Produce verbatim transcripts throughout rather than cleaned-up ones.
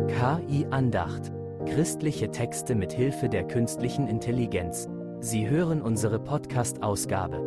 K I-Andacht. Christliche Texte mit Hilfe der künstlichen Intelligenz. Sie hören unsere Podcast-Ausgabe.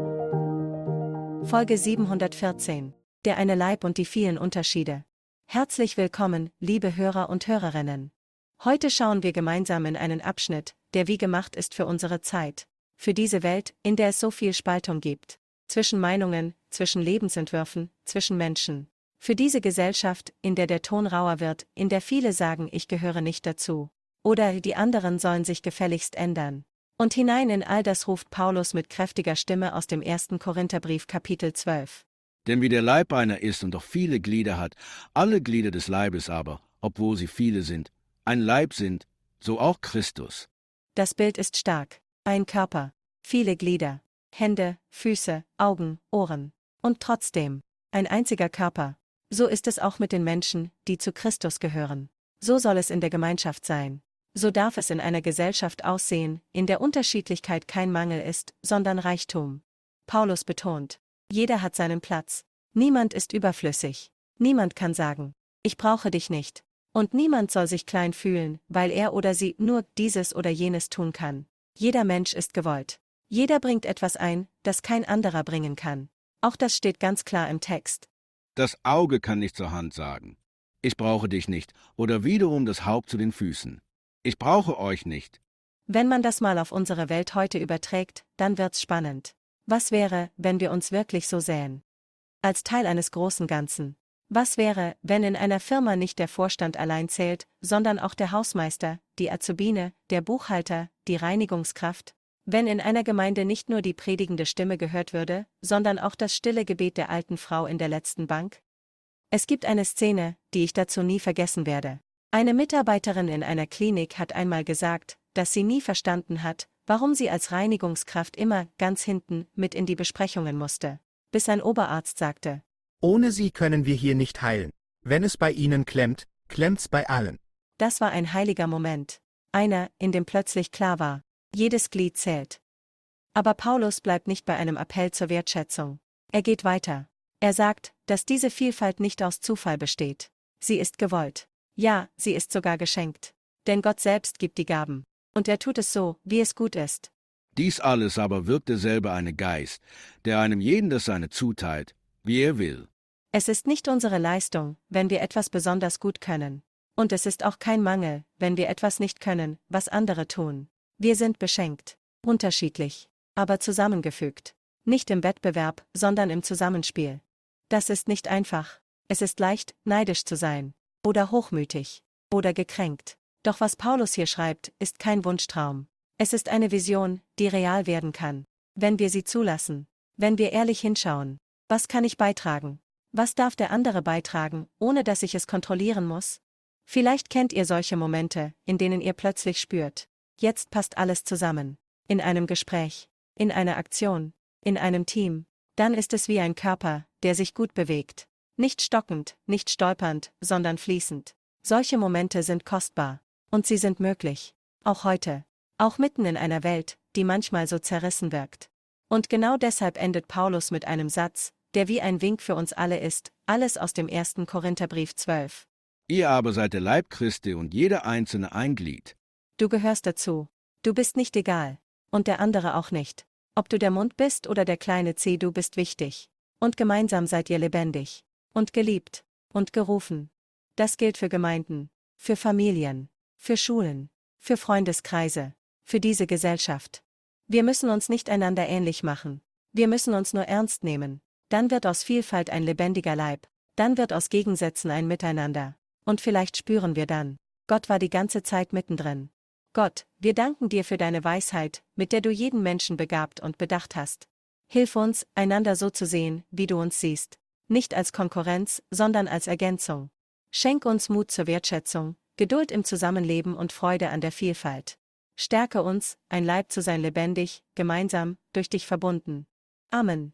Folge siebenhundertvierzehn. Der eine Leib und die vielen Unterschiede. Herzlich willkommen, liebe Hörer und Hörerinnen. Heute schauen wir gemeinsam in einen Abschnitt, der wie gemacht ist für unsere Zeit. Für diese Welt, in der es so viel Spaltung gibt. Zwischen Meinungen, zwischen Lebensentwürfen, zwischen Menschen. Für diese Gesellschaft, in der der Ton rauer wird, in der viele sagen, ich gehöre nicht dazu. Oder die anderen sollen sich gefälligst ändern. Und hinein in all das ruft Paulus mit kräftiger Stimme aus dem ersten Korintherbrief Kapitel zwölf. Denn wie der Leib einer ist und doch viele Glieder hat, alle Glieder des Leibes aber, obwohl sie viele sind, ein Leib sind, so auch Christus. Das Bild ist stark. Ein Körper, viele Glieder, Hände, Füße, Augen, Ohren. Und trotzdem, ein einziger Körper. So ist es auch mit den Menschen, die zu Christus gehören. So soll es in der Gemeinschaft sein. So darf es in einer Gesellschaft aussehen, in der Unterschiedlichkeit kein Mangel ist, sondern Reichtum. Paulus betont, jeder hat seinen Platz. Niemand ist überflüssig. Niemand kann sagen, ich brauche dich nicht. Und niemand soll sich klein fühlen, weil er oder sie nur dieses oder jenes tun kann. Jeder Mensch ist gewollt. Jeder bringt etwas ein, das kein anderer bringen kann. Auch das steht ganz klar im Text. Das Auge kann nicht zur Hand sagen, ich brauche dich nicht, oder wiederum das Haupt zu den Füßen, ich brauche euch nicht. Wenn man das mal auf unsere Welt heute überträgt, dann wird's spannend. Was wäre, wenn wir uns wirklich so sähen? Als Teil eines großen Ganzen. Was wäre, wenn in einer Firma nicht der Vorstand allein zählt, sondern auch der Hausmeister, die Azubine, der Buchhalter, die Reinigungskraft? Wenn in einer Gemeinde nicht nur die predigende Stimme gehört würde, sondern auch das stille Gebet der alten Frau in der letzten Bank? Es gibt eine Szene, die ich dazu nie vergessen werde. Eine Mitarbeiterin in einer Klinik hat einmal gesagt, dass sie nie verstanden hat, warum sie als Reinigungskraft immer ganz hinten mit in die Besprechungen musste. Bis ein Oberarzt sagte, ohne sie können wir hier nicht heilen. Wenn es bei ihnen klemmt, klemmt's bei allen. Das war ein heiliger Moment. Einer, in dem plötzlich klar war, jedes Glied zählt. Aber Paulus bleibt nicht bei einem Appell zur Wertschätzung. Er geht weiter. Er sagt, dass diese Vielfalt nicht aus Zufall besteht. Sie ist gewollt. Ja, sie ist sogar geschenkt. Denn Gott selbst gibt die Gaben. Und er tut es so, wie es gut ist. Dies alles aber wirkt derselbe eine Geist, der einem jeden das Seine zuteilt, wie er will. Es ist nicht unsere Leistung, wenn wir etwas besonders gut können. Und es ist auch kein Mangel, wenn wir etwas nicht können, was andere tun. Wir sind beschenkt, unterschiedlich, aber zusammengefügt. Nicht im Wettbewerb, sondern im Zusammenspiel. Das ist nicht einfach. Es ist leicht, neidisch zu sein. Oder hochmütig. Oder gekränkt. Doch was Paulus hier schreibt, ist kein Wunschtraum. Es ist eine Vision, die real werden kann. Wenn wir sie zulassen. Wenn wir ehrlich hinschauen. Was kann ich beitragen? Was darf der andere beitragen, ohne dass ich es kontrollieren muss? Vielleicht kennt ihr solche Momente, in denen ihr plötzlich spürt, jetzt passt alles zusammen. In einem Gespräch, in einer Aktion, in einem Team. Dann ist es wie ein Körper, der sich gut bewegt. Nicht stockend, nicht stolpernd, sondern fließend. Solche Momente sind kostbar. Und sie sind möglich. Auch heute. Auch mitten in einer Welt, die manchmal so zerrissen wirkt. Und genau deshalb endet Paulus mit einem Satz, der wie ein Wink für uns alle ist, alles aus dem ersten Korintherbrief zwölf. Ihr aber seid der Leib Christi und jeder einzelne ein Glied. Du gehörst dazu. Du bist nicht egal. Und der andere auch nicht. Ob du der Mund bist oder der kleine Zeh, du bist wichtig. Und gemeinsam seid ihr lebendig. Und geliebt. Und gerufen. Das gilt für Gemeinden. Für Familien. Für Schulen. Für Freundeskreise. Für diese Gesellschaft. Wir müssen uns nicht einander ähnlich machen. Wir müssen uns nur ernst nehmen. Dann wird aus Vielfalt ein lebendiger Leib. Dann wird aus Gegensätzen ein Miteinander. Und vielleicht spüren wir dann, Gott war die ganze Zeit mittendrin. Gott, wir danken dir für deine Weisheit, mit der du jeden Menschen begabt und bedacht hast. Hilf uns, einander so zu sehen, wie du uns siehst. Nicht als Konkurrenz, sondern als Ergänzung. Schenk uns Mut zur Wertschätzung, Geduld im Zusammenleben und Freude an der Vielfalt. Stärke uns, ein Leib zu sein lebendig, gemeinsam, durch dich verbunden. Amen.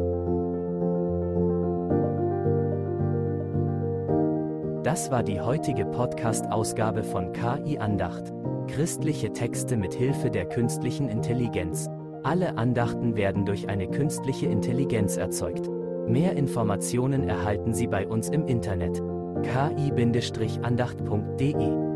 Das war die heutige Podcast-Ausgabe von K I-Andacht. Christliche Texte mit Hilfe der künstlichen Intelligenz. Alle Andachten werden durch eine künstliche Intelligenz erzeugt. Mehr Informationen erhalten Sie bei uns im Internet. k i Bindestrich andacht punkt de.